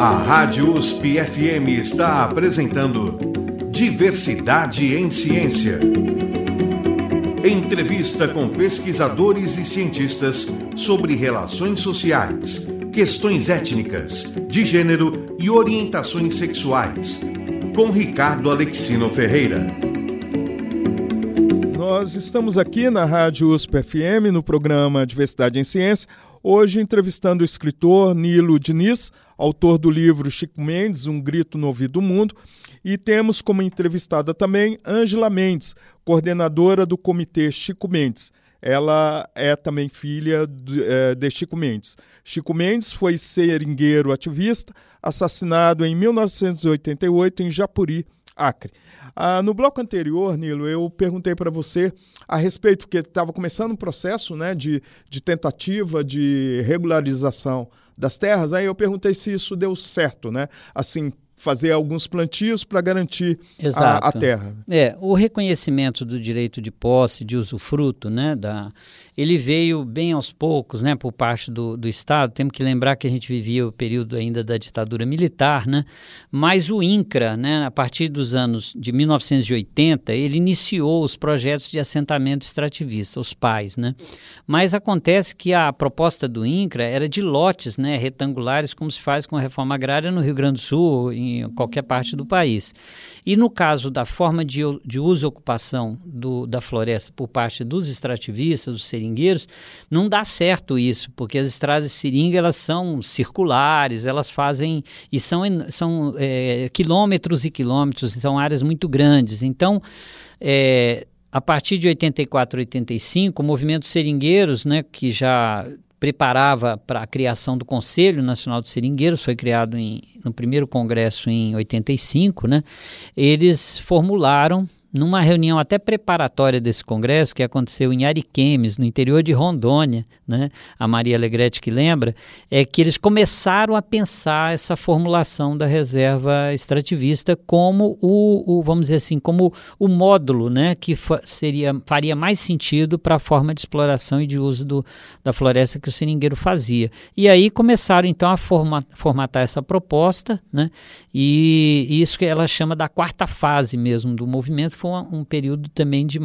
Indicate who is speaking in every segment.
Speaker 1: A Rádio USP FM está apresentando Diversidade em Ciência. Entrevista com pesquisadores e cientistas sobre relações sociais, questões étnicas, de gênero e orientações sexuais. Com Ricardo Alexino Ferreira.
Speaker 2: Nós estamos aqui na Rádio USP FM, no programa Diversidade em Ciência, hoje entrevistando o escritor Nilo Diniz, autor do livro Chico Mendes, Um Grito no Ouvido do Mundo, e temos como entrevistada também Ângela Mendes, coordenadora do Comitê Chico Mendes. Ela é também filha de Chico Mendes. Chico Mendes foi seringueiro ativista, assassinado em 1988 em Japuri, Acre. No bloco anterior, Nilo, eu perguntei para você a respeito, porque estava começando um processo, né, de tentativa de regularização das terras, aí eu perguntei se isso deu certo, né? Assim, fazer alguns plantios para garantir a terra.
Speaker 3: O reconhecimento do direito de posse, de usufruto, né, ele veio bem aos poucos, né, por parte do Estado. Temos que lembrar que a gente vivia o período ainda da ditadura militar, né, mas o INCRA, né, a partir dos anos de 1980, ele iniciou os projetos de assentamento extrativista, os PAIs, né, mas acontece que a proposta do INCRA era de lotes, né, retangulares, como se faz com a reforma agrária no Rio Grande do Sul, em qualquer parte do país. E no caso da forma de uso e ocupação da floresta por parte dos extrativistas, dos seringueiros, não dá certo isso, porque as estradas de seringa, elas são circulares, elas fazem, e são quilômetros e quilômetros, são áreas muito grandes. Então, a partir de 84, 85, o movimento seringueiros, né, que já preparava para a criação do Conselho Nacional de Seringueiros, foi criado no primeiro congresso em 85, né? Eles formularam, numa reunião até preparatória desse congresso, que aconteceu em Ariquemes, no interior de Rondônia, né? A Maria Alegrete que lembra, é que eles começaram a pensar essa formulação da reserva extrativista como vamos dizer assim, como o módulo, né, que faria mais sentido para a forma de exploração e de uso da floresta que o seringueiro fazia. E aí começaram então a formatar essa proposta, né, e isso que ela chama da quarta fase mesmo do movimento. Foi um período também de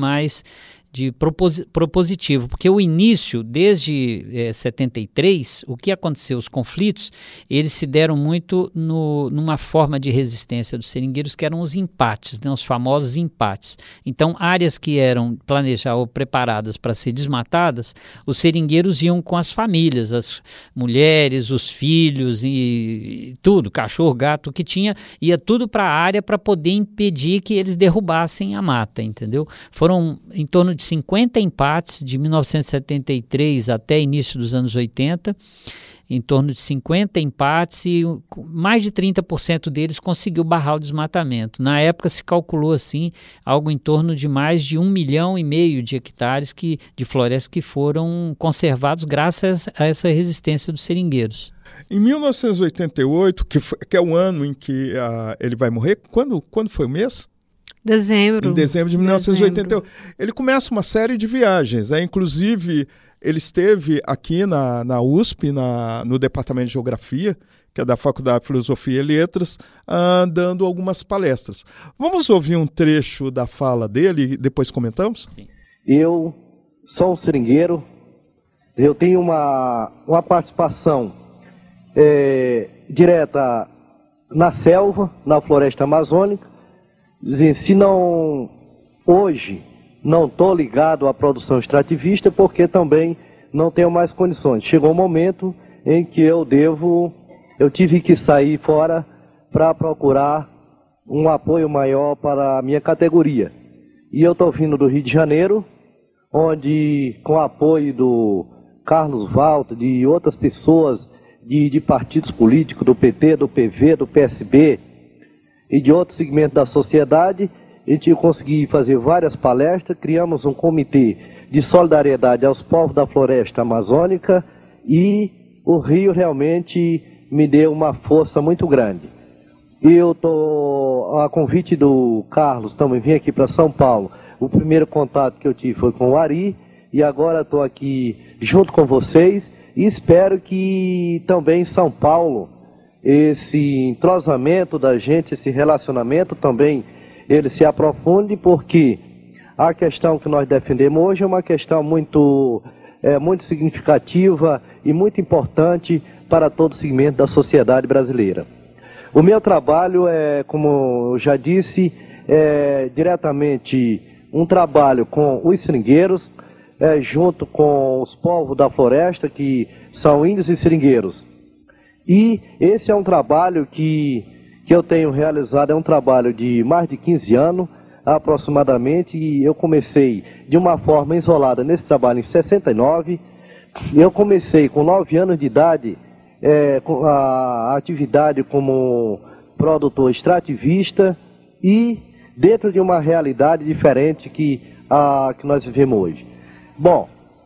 Speaker 3: propositivo, porque o início, desde 73, o que aconteceu, os conflitos, eles se deram muito numa forma de resistência dos seringueiros, que eram os empates, né, os famosos empates. Então, áreas que eram planejadas ou preparadas para ser desmatadas, os seringueiros iam com as famílias, as mulheres, os filhos e tudo, cachorro, gato, o que tinha, ia tudo para a área para poder impedir que eles derrubassem a mata, entendeu? Foram em torno de 50 empates de 1973 até início dos anos 80, em torno de 50 empates, e mais de 30% deles conseguiu barrar o desmatamento. Na época se calculou assim algo em torno de mais de 1,5 milhão de hectares de florestas que foram conservados graças a essa resistência dos seringueiros.
Speaker 2: Em 1988, que é o ano em que ele vai morrer, quando foi o mês?
Speaker 4: Dezembro.
Speaker 2: Em dezembro de 1988. Ele começa uma série de viagens. Inclusive, ele esteve aqui na USP, no Departamento de Geografia, que é da Faculdade de Filosofia e Letras, dando algumas palestras. Vamos ouvir um trecho da fala dele e depois comentamos?
Speaker 5: Sim. Eu sou um seringueiro, eu tenho uma participação direta na selva, na floresta amazônica. Se não, hoje, não estou ligado à produção extrativista, porque também não tenho mais condições. Chegou um momento em que eu tive que sair fora para procurar um apoio maior para a minha categoria. E eu estou vindo do Rio de Janeiro, onde, com o apoio do Carlos Walter, de outras pessoas de partidos políticos, do PT, do PV, do PSB, e de outros segmentos da sociedade, a gente conseguiu fazer várias palestras, criamos um comitê de solidariedade aos povos da floresta amazônica, e o Rio realmente me deu uma força muito grande. Eu estou, a convite do Carlos, também vim aqui para São Paulo. O primeiro contato que eu tive foi com o Ari, e agora estou aqui junto com vocês, e espero que também São Paulo esse entrosamento da gente, esse relacionamento também, ele se aprofunde, porque a questão que nós defendemos hoje é uma questão muito significativa e muito importante para todo o segmento da sociedade brasileira. O meu trabalho é, como eu já disse, diretamente um trabalho com os seringueiros, junto com os povos da floresta, que são índios e seringueiros. E esse é um trabalho que eu tenho realizado, é um trabalho de mais de 15 anos, aproximadamente, e eu comecei de uma forma isolada nesse trabalho em 69. Eu comecei com 9 anos de idade, com a atividade como produtor extrativista, e dentro de uma realidade diferente que nós vivemos hoje. Bom,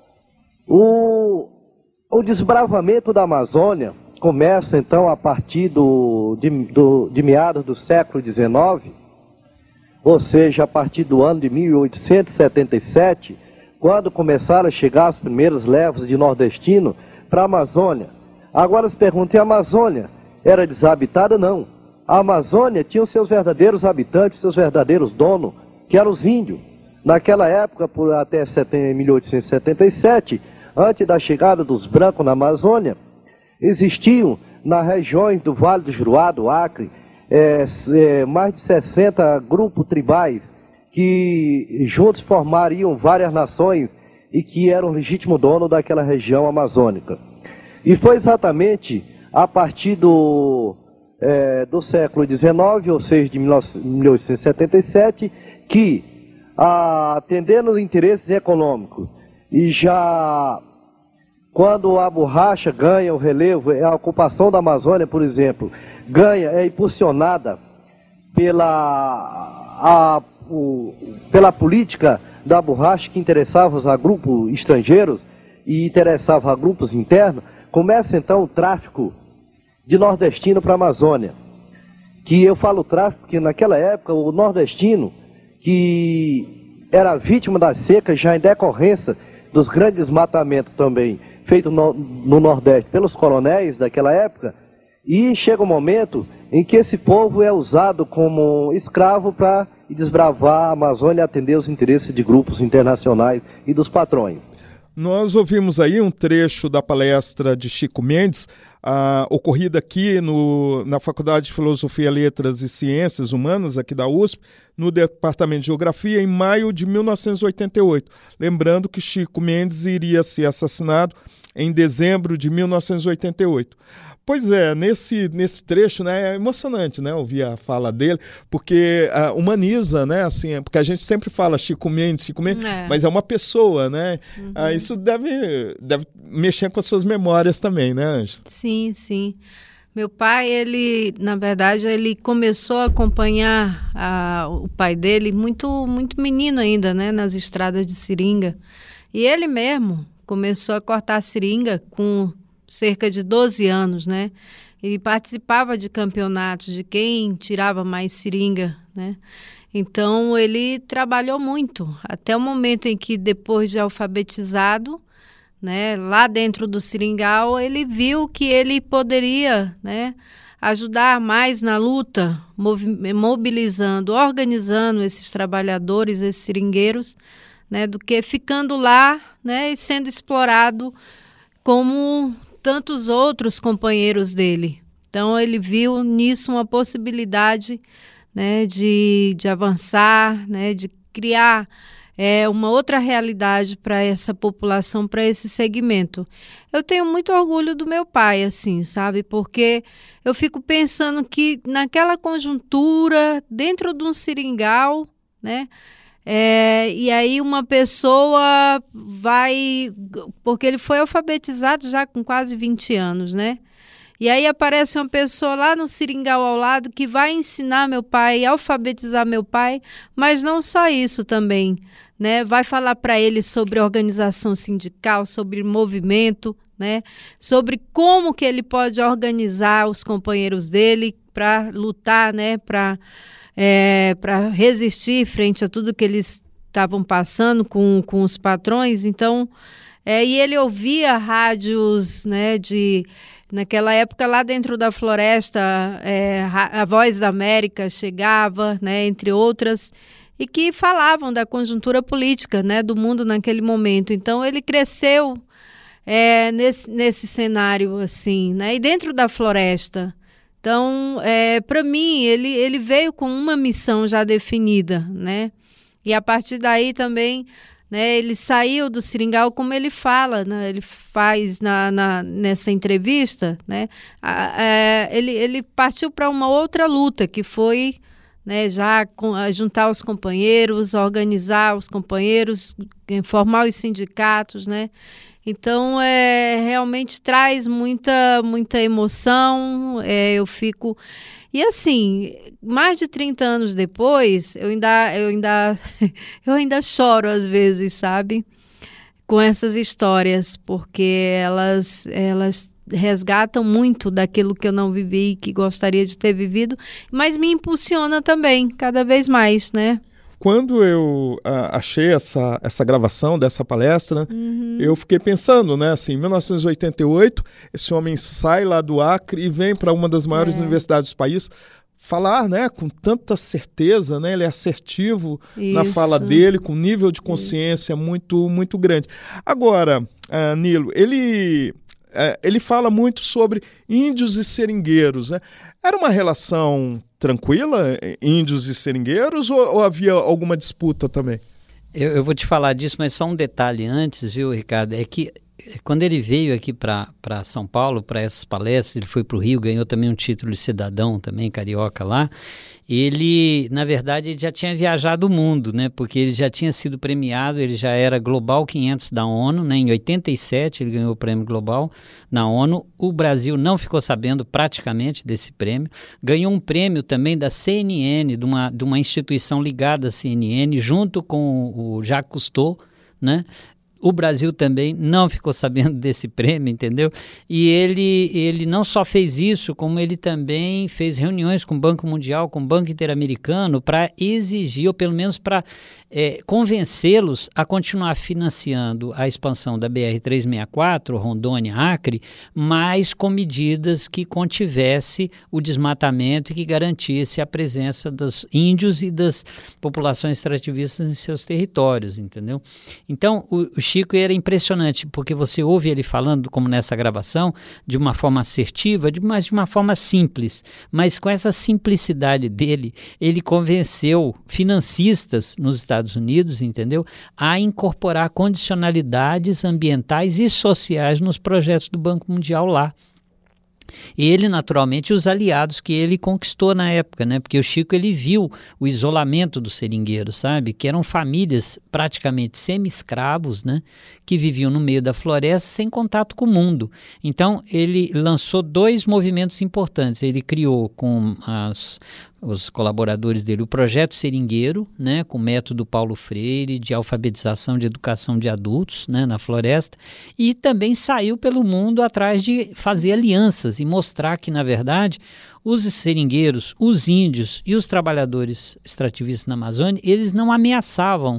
Speaker 5: o desbravamento da Amazônia começa então a partir de meados do século XIX, ou seja, a partir do ano de 1877, quando começaram a chegar as primeiras levas de nordestino para a Amazônia. Agora se pergunta, a Amazônia era desabitada? Não. A Amazônia tinha os seus verdadeiros habitantes, seus verdadeiros donos, que eram os índios. Naquela época, até 1877, antes da chegada dos brancos na Amazônia, existiam nas regiões do Vale do Juruá, do Acre, mais de 60 grupos tribais que juntos formariam várias nações e que eram legítimo dono daquela região amazônica. E foi exatamente a partir do século XIX, ou seja, de 1877, que, atendendo os interesses econômicos, e já quando a borracha ganha o relevo, a ocupação da Amazônia, por exemplo, é impulsionada pela política da borracha, que interessava a grupos estrangeiros e interessava a grupos internos, começa então o tráfico de nordestino para a Amazônia. Que eu falo tráfico porque naquela época o nordestino, que era vítima da seca já em decorrência dos grandes desmatamentos também feitos no Nordeste pelos coronéis daquela época, e chega um momento em que esse povo é usado como escravo para desbravar a Amazônia e atender os interesses de grupos internacionais e dos patrões.
Speaker 2: Nós ouvimos aí um trecho da palestra de Chico Mendes, ocorrida aqui na Faculdade de Filosofia, Letras e Ciências Humanas, aqui da USP, no Departamento de Geografia, em maio de 1988. Lembrando que Chico Mendes iria ser assassinado em dezembro de 1988. Pois é, nesse trecho, né, é emocionante, né, ouvir a fala dele, porque humaniza, né, assim, porque a gente sempre fala Chico Mendes, mas é uma pessoa, né?
Speaker 4: Uhum.
Speaker 2: Isso deve mexer com as suas memórias também, né, Ângela?
Speaker 4: Sim, sim. Meu pai, na verdade, ele começou a acompanhar o pai dele muito, muito menino ainda, né, nas estradas de seringa. E ele mesmo começou a cortar seringa com cerca de 12 anos, né? E participava de campeonatos de quem tirava mais seringa, né? Então, ele trabalhou muito, até o momento em que, depois de alfabetizado, né, lá dentro do seringal, ele viu que ele poderia, né, ajudar mais na luta, mobilizando, organizando esses trabalhadores, esses seringueiros, né, do que ficando lá, né, e sendo explorado como tantos outros companheiros dele. Então, ele viu nisso uma possibilidade, né, de avançar, né, de criar uma outra realidade para essa população, para esse segmento. Eu tenho muito orgulho do meu pai, assim, sabe? Porque eu fico pensando que naquela conjuntura, dentro de um seringal, né? E aí uma pessoa vai... Porque ele foi alfabetizado já com quase 20 anos, né? E aí aparece uma pessoa lá no seringal ao lado que vai ensinar meu pai, alfabetizar meu pai, mas não só isso também, né? Vai falar para ele sobre organização sindical, sobre movimento, né? Sobre como que ele pode organizar os companheiros dele para lutar, né? Para resistir frente a tudo que eles estavam passando com os patrões. Então, e ele ouvia rádios, né, de Naquela época, lá dentro da floresta, a Voz da América chegava, né, entre outras, e que falavam da conjuntura política, né, do mundo naquele momento. Então, ele cresceu nesse cenário, assim, né, e dentro da floresta. Então, para mim, ele veio com uma missão já definida, né, e a partir daí também, né, ele saiu do seringal, como ele fala, né, ele faz nessa entrevista, né, ele partiu para uma outra luta, que foi, né, juntar os companheiros, organizar os companheiros, formar os sindicatos, né. Então, realmente traz muita emoção, eu fico... E assim, mais de 30 anos depois, eu ainda choro às vezes, sabe? Com essas histórias, porque elas resgatam muito daquilo que eu não vivi e que gostaria de ter vivido, mas me impulsiona também, cada vez mais, né?
Speaker 2: Quando eu achei essa gravação dessa palestra, eu fiquei pensando, né, assim, em 1988, esse homem sai lá do Acre e vem para uma das maiores universidades do país falar, né, com tanta certeza, né, ele é assertivo na fala dele, com um nível de consciência muito, muito grande. Agora, Nilo, ele fala muito sobre índios e seringueiros, né? Era uma relação tranquila, índios e seringueiros, ou havia alguma disputa também?
Speaker 3: Eu vou te falar disso, mas só um detalhe antes, viu, Ricardo? É que quando ele veio aqui para São Paulo, para essas palestras, ele foi para o Rio, ganhou também um título de cidadão, também carioca lá. Ele, na verdade, ele já tinha viajado o mundo, né? Porque ele já tinha sido premiado, ele já era Global 500 da ONU, né? Em 87 ele ganhou o prêmio Global na ONU. O Brasil não ficou sabendo praticamente desse prêmio. Ganhou um prêmio também da CNN, de uma instituição ligada à CNN, junto com o Jacques Cousteau, né? O Brasil também não ficou sabendo desse prêmio, entendeu? E ele não só fez isso, como ele também fez reuniões com o Banco Mundial, com o Banco Interamericano, para exigir, ou pelo menos para convencê-los a continuar financiando a expansão da BR-364, Rondônia-Acre, mas com medidas que contivesse o desmatamento e que garantisse a presença dos índios e das populações extrativistas em seus territórios, entendeu? Então, o Chico era impressionante, porque você ouve ele falando, como nessa gravação, de uma forma assertiva, mas de uma forma simples. Mas com essa simplicidade dele, ele convenceu financistas nos Estados Unidos, entendeu? A incorporar condicionalidades ambientais e sociais nos projetos do Banco Mundial lá. Ele, naturalmente, os aliados que ele conquistou na época, né? Porque o Chico, ele viu o isolamento dos seringueiros, sabe? Que eram famílias praticamente semi-escravos, né? Que viviam no meio da floresta sem contato com o mundo. Então, ele lançou 2 movimentos importantes. Ele criou com os colaboradores dele o Projeto Seringueiro, né, com o método Paulo Freire de alfabetização de educação de adultos, né, na floresta, e também saiu pelo mundo atrás de fazer alianças e mostrar que, na verdade, os seringueiros, os índios e os trabalhadores extrativistas na Amazônia, eles não ameaçavam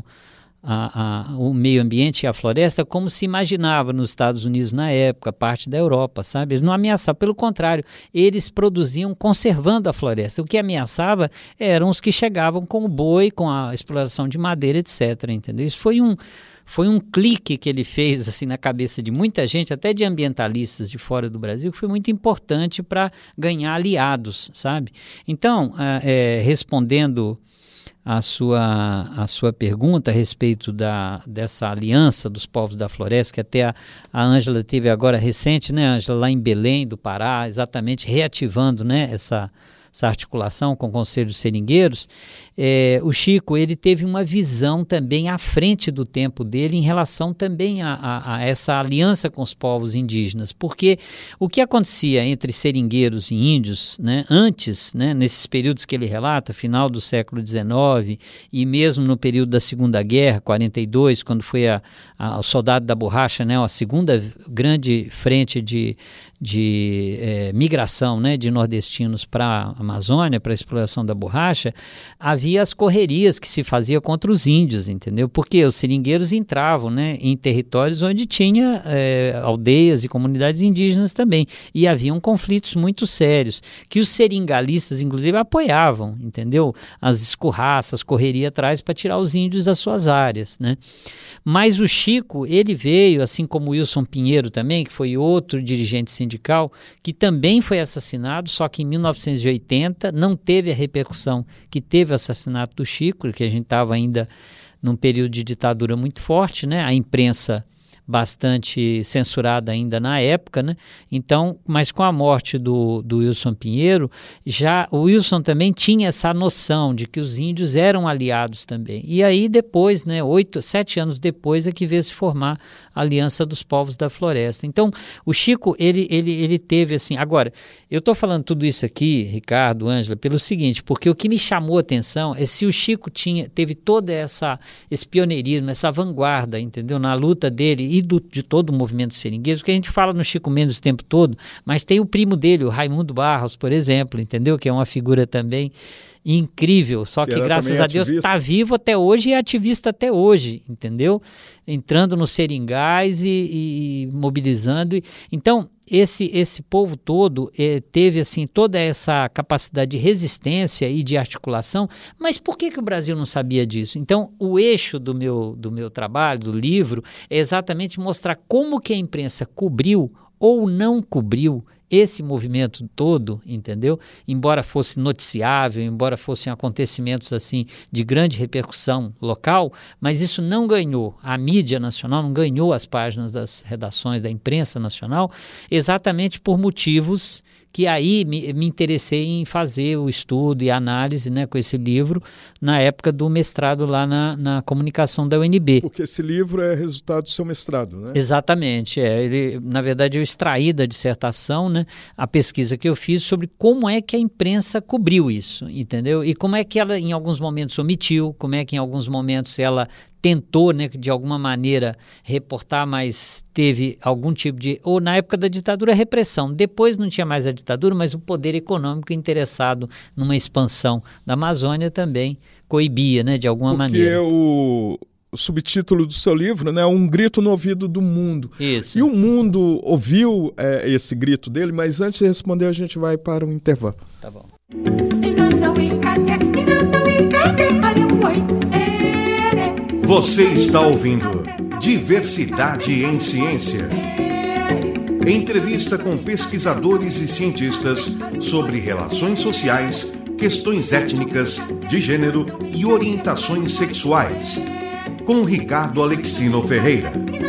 Speaker 3: o meio ambiente e a floresta como se imaginava nos Estados Unidos na época, parte da Europa, sabe? Eles não ameaçavam, pelo contrário, eles produziam conservando a floresta. O que ameaçava eram os que chegavam com o boi, com a exploração de madeira, etc. Entendeu? Isso foi um clique que ele fez assim, na cabeça de muita gente, até de ambientalistas de fora do Brasil, que foi muito importante para ganhar aliados, sabe? Então, respondendo a sua pergunta a respeito dessa aliança dos povos da floresta, que até a Ângela teve agora recente, né, Ângela, lá em Belém do Pará, exatamente reativando, né, essa articulação com o Conselho dos Seringueiros. O Chico, ele teve uma visão também à frente do tempo dele em relação também a essa aliança com os povos indígenas, porque o que acontecia entre seringueiros e índios, né, antes, né, nesses períodos que ele relata, final do século XIX e mesmo no período da Segunda Guerra, 42, quando foi o Soldado da Borracha, né, a segunda grande frente de migração, né, de nordestinos para a Amazônia para a exploração da borracha, havia as correrias que se fazia contra os índios, entendeu? Porque os seringueiros entravam, né, em territórios onde tinha aldeias e comunidades indígenas também, e haviam conflitos muito sérios, que os seringalistas, inclusive, apoiavam, entendeu? As escurraças, correria atrás para tirar os índios das suas áreas, né? Mas o Chico, ele veio, assim como o Wilson Pinheiro também, que foi outro dirigente sindical, que também foi assassinado, só que em 1980 não teve a repercussão que teve o assassinato do Chico, que a gente estava ainda num período de ditadura muito forte, né? A imprensa bastante censurada ainda na época, né? Então, mas com a morte do Wilson Pinheiro, já o Wilson também tinha essa noção de que os índios eram aliados também. E aí depois, né, 7 anos depois, é que veio se formar a Aliança dos Povos da Floresta. Então, o Chico, ele teve assim... Agora, eu estou falando tudo isso aqui, Ricardo, Ângela, pelo seguinte, porque o que me chamou a atenção é se o Chico teve todo esse pioneirismo, essa vanguarda, entendeu? Na luta dele e de todo o movimento seringueiro, que a gente fala no Chico Mendes o tempo todo, mas tem o primo dele, o Raimundo Barros, por exemplo, entendeu? Que é uma figura também incrível, só que graças a Deus está vivo até hoje e é ativista até hoje, entendeu? Entrando nos seringais e mobilizando. Então, esse povo todo teve assim toda essa capacidade de resistência e de articulação, mas por que o Brasil não sabia disso? Então, o eixo do meu trabalho, do livro, é exatamente mostrar como que a imprensa cobriu ou não cobriu esse movimento todo, entendeu? Embora fosse noticiável, embora fossem acontecimentos assim de grande repercussão local, mas isso não ganhou, a mídia nacional não ganhou as páginas das redações da imprensa nacional, exatamente por motivos que aí me interessei em fazer o estudo e a análise, né, com esse livro, na época do mestrado lá na comunicação da UNB.
Speaker 2: Porque esse livro é resultado do seu mestrado, né?
Speaker 3: Exatamente. Na verdade, eu extraí da dissertação, né, a pesquisa que eu fiz sobre como é que a imprensa cobriu isso, entendeu? E como é que ela, em alguns momentos, omitiu, como é que em alguns momentos ela tentou, né, de alguma maneira reportar, mas teve algum tipo de... Ou na época da ditadura, repressão. Depois não tinha mais a ditadura, mas o poder econômico interessado numa expansão da Amazônia também coibia, né, de alguma maneira.
Speaker 2: Porque o subtítulo do seu livro, né, é Um Grito no Ouvido do Mundo.
Speaker 3: Isso.
Speaker 2: E o mundo ouviu esse grito dele, mas antes de responder a gente vai para um intervalo.
Speaker 3: Tá bom.
Speaker 1: Você está ouvindo Diversidade em Ciência. Entrevista com pesquisadores e cientistas sobre relações sociais, questões étnicas, de gênero e orientações sexuais. Com Ricardo Alexino Ferreira.